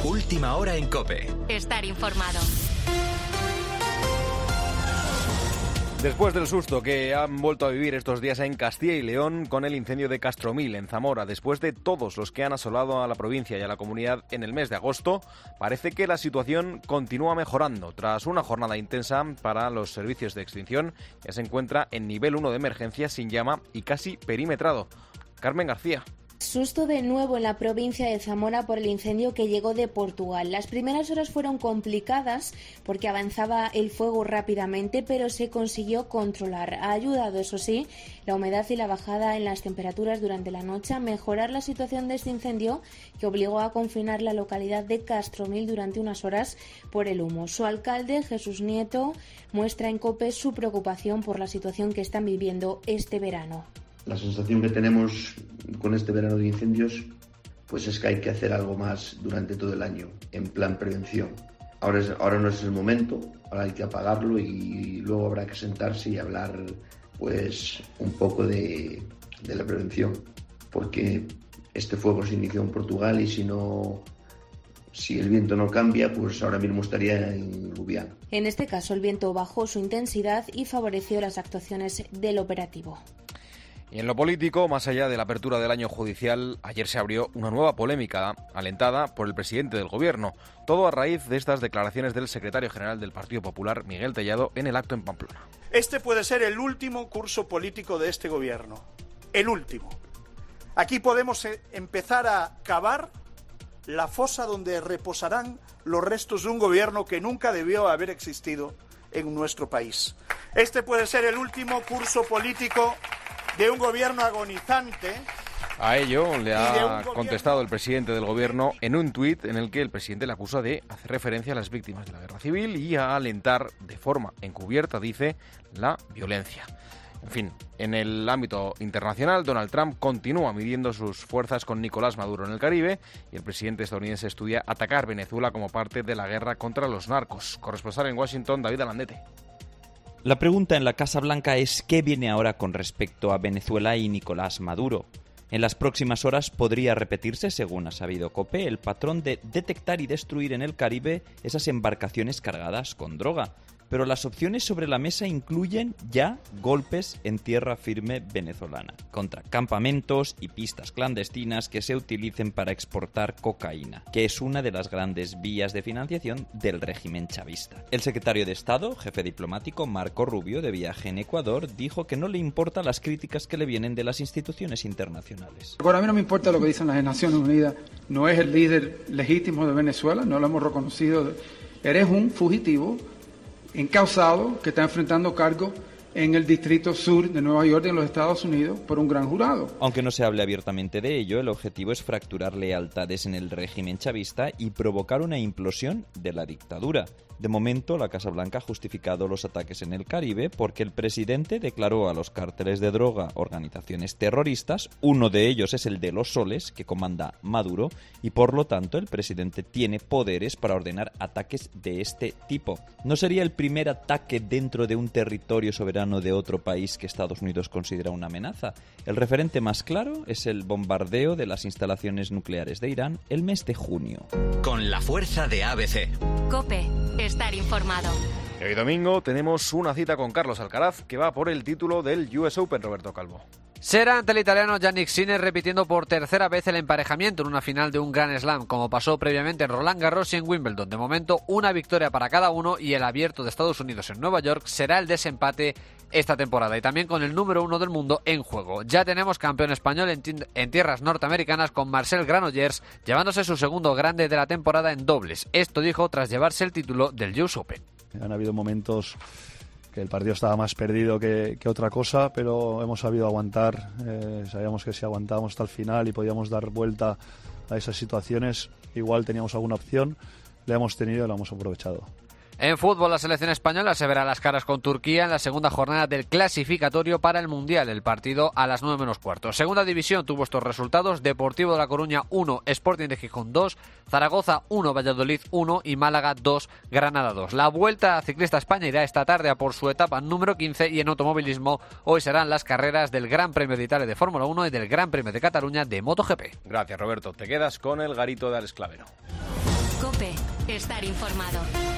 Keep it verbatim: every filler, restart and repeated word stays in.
Última hora en COPE. Estar informado. Después del susto que han vuelto a vivir estos días en Castilla y León con el incendio de Castromil en Zamora, después de todos los que han asolado a la provincia y a la comunidad en el mes de agosto, parece que la situación continúa mejorando. Tras una jornada intensa para los servicios de extinción, ya se encuentra en nivel uno de emergencia sin llama y casi perimetrado. Carmen García. Susto de nuevo en la provincia de Zamora por el incendio que llegó de Portugal. Las primeras horas fueron complicadas porque avanzaba el fuego rápidamente, pero se consiguió controlar. Ha ayudado, eso sí, la humedad y la bajada en las temperaturas durante la noche a mejorar la situación de este incendio que obligó a confinar la localidad de Castromil durante unas horas por el humo. Su alcalde, Jesús Nieto, muestra en COPE su preocupación por la situación que están viviendo este verano. La sensación que tenemos con este verano de incendios pues es que hay que hacer algo más durante todo el año, en plan prevención. Ahora, es, ahora no es el momento, ahora hay que apagarlo y luego habrá que sentarse y hablar pues un poco de, de la prevención, porque este fuego se inició en Portugal y si no... Si el viento no cambia, pues ahora mismo estaría en Lubián. En este caso, el viento bajó su intensidad y favoreció las actuaciones del operativo. Y en lo político, más allá de la apertura del año judicial, ayer se abrió una nueva polémica alentada por el presidente del Gobierno. Todo a raíz de estas declaraciones del secretario general del Partido Popular, Miguel Tellado, en el acto en Pamplona. Este puede ser el último curso político de este Gobierno. El último. Aquí podemos empezar a cavar la fosa donde reposarán los restos de un Gobierno que nunca debió haber existido en nuestro país. Este puede ser el último curso político de un gobierno agonizante. A ello le ha contestado el presidente del gobierno en un tuit en el que el presidente le acusa de hacer referencia a las víctimas de la guerra civil y a alentar de forma encubierta, dice, la violencia. En fin, en el ámbito internacional, Donald Trump continúa midiendo sus fuerzas con Nicolás Maduro en el Caribe y el presidente estadounidense estudia atacar Venezuela como parte de la guerra contra los narcos. Corresponsal en Washington, David Alandete. La pregunta en la Casa Blanca es ¿qué viene ahora con respecto a Venezuela y Nicolás Maduro? En las próximas horas podría repetirse, según ha sabido COPE, el patrón de detectar y destruir en el Caribe esas embarcaciones cargadas con droga. Pero las opciones sobre la mesa incluyen ya golpes en tierra firme venezolana, contra campamentos y pistas clandestinas que se utilicen para exportar cocaína, que es una de las grandes vías de financiación del régimen chavista. El secretario de Estado, jefe diplomático Marco Rubio, de viaje en Ecuador, dijo que no le importan las críticas que le vienen de las instituciones internacionales. Bueno, a mí no me importa lo que dicen las Naciones Unidas, no es el líder legítimo de Venezuela, no lo hemos reconocido, eres un fugitivo encausado que está enfrentando cargos en el Distrito Sur de Nueva York, en los Estados Unidos, por un gran jurado. Aunque no se hable abiertamente de ello, el objetivo es fracturar lealtades en el régimen chavista y provocar una implosión de la dictadura. De momento, la Casa Blanca ha justificado los ataques en el Caribe porque el presidente declaró a los cárteles de droga organizaciones terroristas, uno de ellos es el de los Soles, que comanda Maduro, y por lo tanto el presidente tiene poderes para ordenar ataques de este tipo. No sería el primer ataque dentro de un territorio soberano de otro país que Estados Unidos considera una amenaza. El referente más claro es el bombardeo de las instalaciones nucleares de Irán el mes de junio. Con la fuerza de A B C. COPE. Estar informado. Y hoy domingo tenemos una cita con Carlos Alcaraz, que va por el título del U S Open, Roberto Calvo. Será ante el italiano Jannik Sinner repitiendo por tercera vez el emparejamiento en una final de un Grand Slam, como pasó previamente en Roland Garros y en Wimbledon. De momento, una victoria para cada uno y el Abierto de Estados Unidos en Nueva York será el desempate esta temporada y también con el número uno del mundo en juego. Ya tenemos campeón español en, t- en tierras norteamericanas con Marcel Granollers llevándose su segundo grande de la temporada en dobles. Esto dijo tras llevarse el título del U S Open. Han habido momentos que el partido estaba más perdido que, que otra cosa, pero hemos sabido aguantar. Eh, sabíamos que si aguantábamos hasta el final y podíamos dar vuelta a esas situaciones, igual teníamos alguna opción, la hemos tenido y la hemos aprovechado. En fútbol, la selección española se verá las caras con Turquía en la segunda jornada del clasificatorio para el Mundial, el partido a las nueve menos cuarto. Segunda división tuvo estos resultados: Deportivo de La Coruña uno, Sporting de Gijón dos, Zaragoza uno, Valladolid uno y Málaga dos, Granada dos. La Vuelta Ciclista a España irá esta tarde a por su etapa número quince y en automovilismo hoy serán las carreras del Gran Premio de Italia de Fórmula uno y del Gran Premio de Cataluña de MotoGP. Gracias, Roberto. Te quedas con el garito de Alex Clavero. Estar informado.